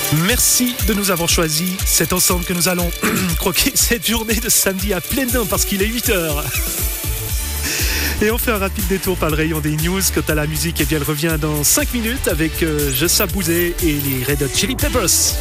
Merci de nous avoir choisis. C'est ensemble que nous allons croquer cette journée de samedi à pleines dents parce qu'il est 8h. Et on fait un rapide détour par le rayon des news. Quant à la musique, elle revient dans 5 minutes avec Jossa Bouzet et les Red Hot Chili Peppers.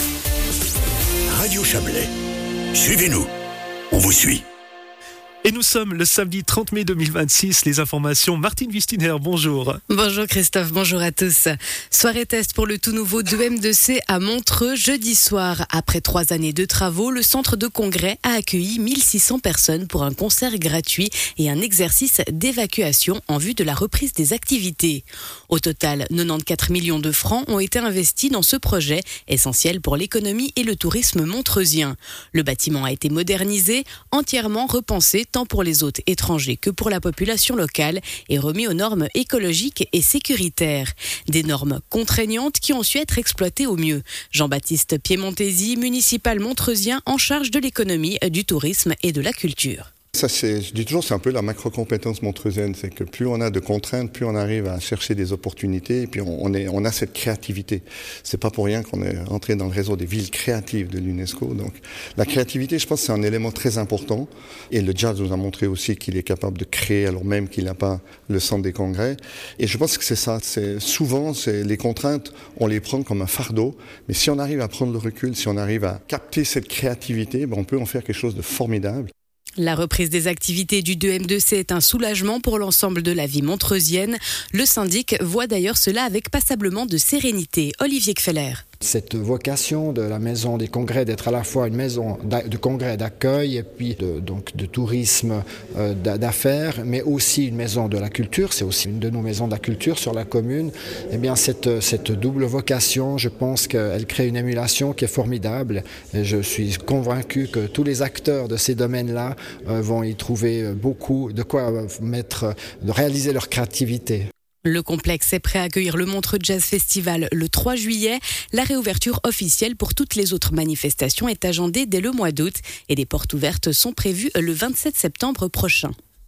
Radio Chablais, suivez-nous, on vous suit. Et nous sommes le samedi 30 mai 2026. Les informations, Martine Wistiner, bonjour. Bonjour Christophe, bonjour à tous. Soirée test pour le tout nouveau 2M2C à Montreux jeudi soir. Après 3 années de travaux, le centre de congrès a accueilli 1600 personnes pour un concert gratuit et un exercice d'évacuation en vue de la reprise des activités. Au total, 94 millions de francs ont été investis dans ce projet, essentiel pour l'économie et le tourisme montreusien. Le bâtiment a été modernisé, entièrement repensé tant pour les hôtes étrangers que pour la population locale et remis aux normes écologiques et sécuritaires. Des normes contraignantes qui ont su être exploitées au mieux. Jean-Baptiste Piemontesi, municipal montreusien en charge de l'économie, du tourisme et de la culture. Ça, je dis toujours, c'est un peu la macro-compétence montreusienne. C'est que plus on a de contraintes, plus on arrive à chercher des opportunités et puis on a cette créativité. C'est pas pour rien qu'on est entré dans le réseau des villes créatives de l'UNESCO. Donc, la créativité, je pense, c'est un élément très important. Et le jazz nous a montré aussi qu'il est capable de créer alors même qu'il n'a pas le centre des congrès. Et je pense que c'est ça. Souvent, les contraintes, on les prend comme un fardeau. Mais si on arrive à prendre le recul, si on arrive à capter cette créativité, on peut en faire quelque chose de formidable. La reprise des activités du 2M2C est un soulagement pour l'ensemble de la vie montreusienne. Le syndic voit d'ailleurs cela avec passablement de sérénité. Olivier Kfeller. Cette vocation de la maison des congrès d'être à la fois une maison de congrès d'accueil et puis de tourisme d'affaires, mais aussi une maison de la culture, c'est aussi une de nos maisons de la culture sur la commune. Eh bien cette double vocation, je pense qu'elle crée une émulation qui est formidable. Et je suis convaincu que tous les acteurs de ces domaines-là vont y trouver beaucoup de quoi de réaliser leur créativité. Le complexe est prêt à accueillir le Montreux Jazz Festival le 3 juillet. La réouverture officielle pour toutes les autres manifestations est agendée dès le mois d'août et des portes ouvertes sont prévues le 27 septembre prochain.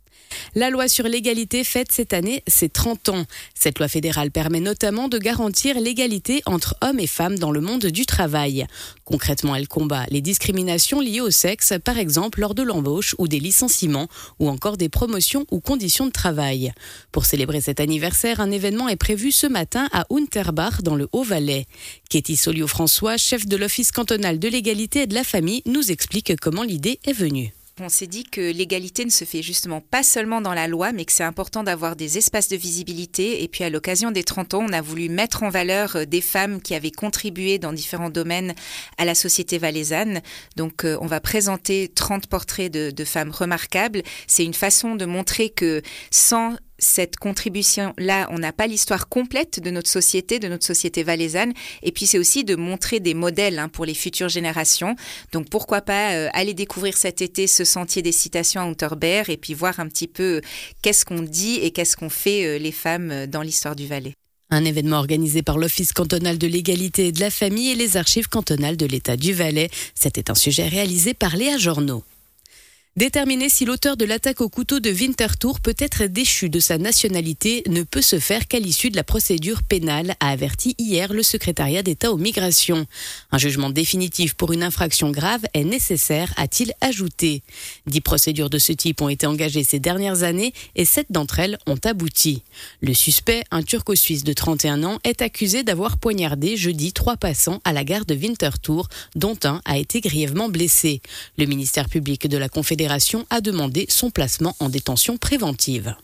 La loi sur l'égalité fête cette année ses 30 ans. Cette loi fédérale permet notamment de garantir l'égalité entre hommes et femmes dans le monde du travail. Concrètement, elle combat les discriminations liées au sexe, par exemple lors de l'embauche ou des licenciements, ou encore des promotions ou conditions de travail. Pour célébrer cet anniversaire, un événement est prévu ce matin à Unterbach dans le Haut-Valais. Katie Solio-François, chef de l'Office cantonal de l'égalité et de la famille, nous explique comment l'idée est venue. On s'est dit que l'égalité ne se fait justement pas seulement dans la loi, mais que c'est important d'avoir des espaces de visibilité. Et puis à l'occasion des 30 ans, on a voulu mettre en valeur des femmes qui avaient contribué dans différents domaines à la société valaisanne. Donc on va présenter 30 portraits de femmes remarquables. C'est une façon de montrer que sans cette contribution-là, on n'a pas l'histoire complète de notre société valaisanne. Et puis, c'est aussi de montrer des modèles pour les futures générations. Donc, pourquoi pas aller découvrir cet été ce sentier des citations à Unterberg et puis voir un petit peu qu'est-ce qu'on dit et qu'est-ce qu'on fait les femmes dans l'histoire du Valais. Un événement organisé par l'Office cantonal de l'égalité et de la famille et les archives cantonales de l'État du Valais. C'était un sujet réalisé par Léa Journeau. Déterminer si l'auteur de l'attaque au couteau de Winterthur peut être déchu de sa nationalité ne peut se faire qu'à l'issue de la procédure pénale, a averti hier le secrétariat d'État aux migrations. Un jugement définitif pour une infraction grave est nécessaire, a-t-il ajouté. 10 procédures de ce type ont été engagées ces dernières années et 7 d'entre elles ont abouti. Le suspect, un Turco-Suisse de 31 ans, est accusé d'avoir poignardé jeudi 3 passants à la gare de Winterthur, dont un a été grièvement blessé. Le ministère public de la Confédération a demandé son placement en détention préventive.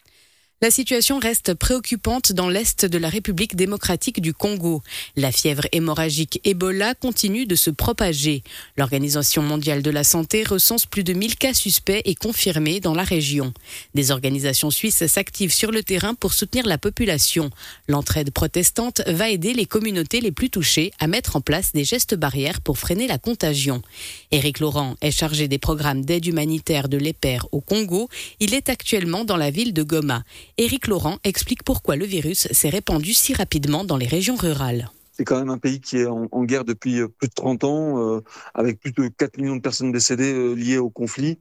La situation reste préoccupante dans l'est de la République démocratique du Congo. La fièvre hémorragique Ebola continue de se propager. L'Organisation mondiale de la santé recense plus de 1000 cas suspects et confirmés dans la région. Des organisations suisses s'activent sur le terrain pour soutenir la population. L'entraide protestante va aider les communautés les plus touchées à mettre en place des gestes barrières pour freiner la contagion. Éric Laurent est chargé des programmes d'aide humanitaire de l'EPER au Congo. Il est actuellement dans la ville de Goma. Éric Laurent explique pourquoi le virus s'est répandu si rapidement dans les régions rurales. C'est quand même un pays qui est en guerre depuis plus de 30 ans, avec plus de 4 millions de personnes décédées liées au conflit.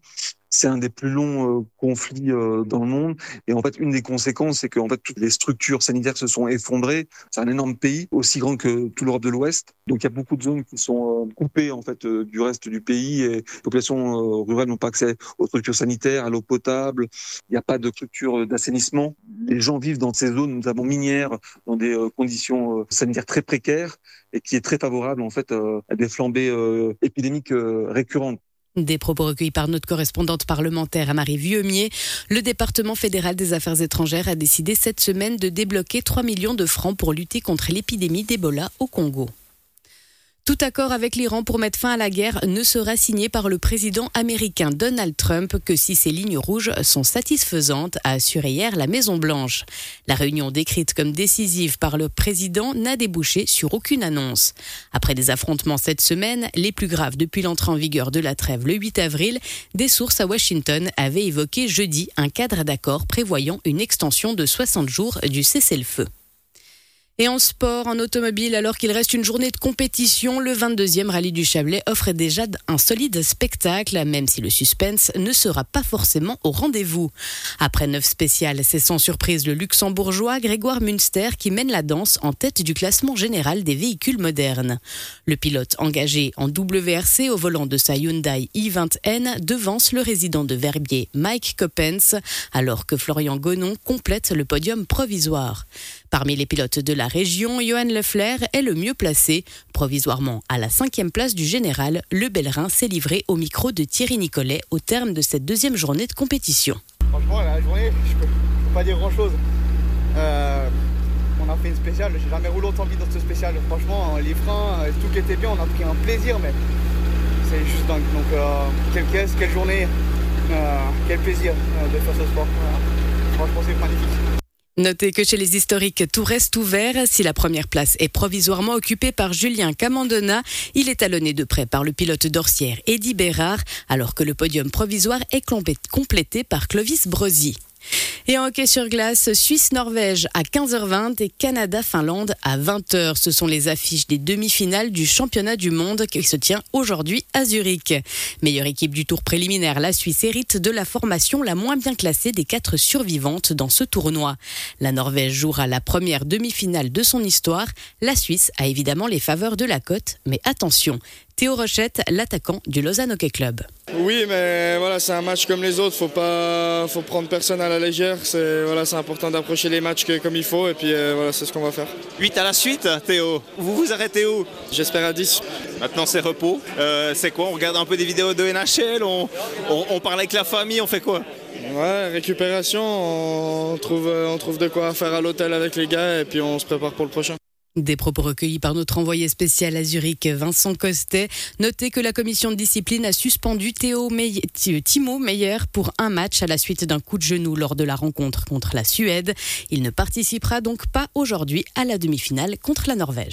C'est un des plus longs conflits dans le monde. Et en fait, une des conséquences, c'est que en fait, toutes les structures sanitaires se sont effondrées. C'est un énorme pays, aussi grand que toute l'Europe de l'Ouest. Donc, il y a beaucoup de zones qui sont coupées en fait du reste du pays. Et les populations rurales n'ont pas accès aux structures sanitaires, à l'eau potable. Il n'y a pas de structure d'assainissement. Les gens vivent dans ces zones, notamment minières, dans des conditions sanitaires très précaires et qui est très favorable en fait à des flambées épidémiques récurrentes. Des propos recueillis par notre correspondante parlementaire Marie Vieumier. Le département fédéral des affaires étrangères a décidé cette semaine de débloquer 3 millions de francs pour lutter contre l'épidémie d'Ebola au Congo. Tout accord avec l'Iran pour mettre fin à la guerre ne sera signé par le président américain Donald Trump que si ses lignes rouges sont satisfaisantes, a assuré hier la Maison-Blanche. La réunion décrite comme décisive par le président n'a débouché sur aucune annonce. Après des affrontements cette semaine, les plus graves depuis l'entrée en vigueur de la trêve le 8 avril, des sources à Washington avaient évoqué jeudi un cadre d'accord prévoyant une extension de 60 jours du cessez-le-feu. Et en sport, en automobile, alors qu'il reste une journée de compétition, le 22e rallye du Chablais offre déjà un solide spectacle, même si le suspense ne sera pas forcément au rendez-vous. Après 9 spéciales, c'est sans surprise le luxembourgeois Grégoire Münster qui mène la danse en tête du classement général des véhicules modernes. Le pilote engagé en WRC au volant de sa Hyundai i20N devance le résident de Verbier, Mike Coppens, alors que Florian Gonon complète le podium provisoire. Parmi les pilotes de la région, Johan Lefler est le mieux placé. Provisoirement à la 5e place du général, le Bellerin s'est livré au micro de Thierry Nicolet au terme de cette 2e journée de compétition. Franchement, la journée, je peux pas dire grand-chose. On a fait une spéciale, j'ai jamais roulé autant vite dans ce spécial. Franchement, les freins, tout qui était bien, on a pris un plaisir, mais c'est juste dingue. Donc, quelle caisse, quelle journée, quel plaisir de faire ce sport. Franchement, c'est magnifique. Notez que chez les historiques, tout reste ouvert. Si la première place est provisoirement occupée par Julien Camandona, il est talonné de près par le pilote d'Orsières Eddy Bérard, alors que le podium provisoire est complété par Clovis Brosi. Et en hockey sur glace, Suisse-Norvège à 15h20 et Canada-Finlande à 20h. Ce sont les affiches des demi-finales du championnat du monde qui se tient aujourd'hui à Zurich. Meilleure équipe du tour préliminaire, la Suisse hérite de la formation la moins bien classée des 4 survivantes dans ce tournoi. La Norvège jouera la première demi-finale de son histoire. La Suisse a évidemment les faveurs de la cote, mais attention, Théo Rochette, l'attaquant du Lausanne Hockey Club. Oui, mais voilà, c'est un match comme les autres, faut prendre personne à la légère, c'est important d'approcher les matchs comme il faut et puis voilà, c'est ce qu'on va faire. 8 à la suite, Théo, vous vous arrêtez où? J'espère à 10. Maintenant c'est repos, c'est quoi? On regarde un peu des vidéos de NHL, on parle avec la famille, on fait quoi? Ouais, récupération, on trouve de quoi faire à l'hôtel avec les gars et puis on se prépare pour le prochain. Des propos recueillis par notre envoyé spécial à Zurich, Vincent Costet. Notez que la commission de discipline a suspendu Timo Meyer pour un match à la suite d'un coup de genou lors de la rencontre contre la Suède. Il ne participera donc pas aujourd'hui à la demi-finale contre la Norvège.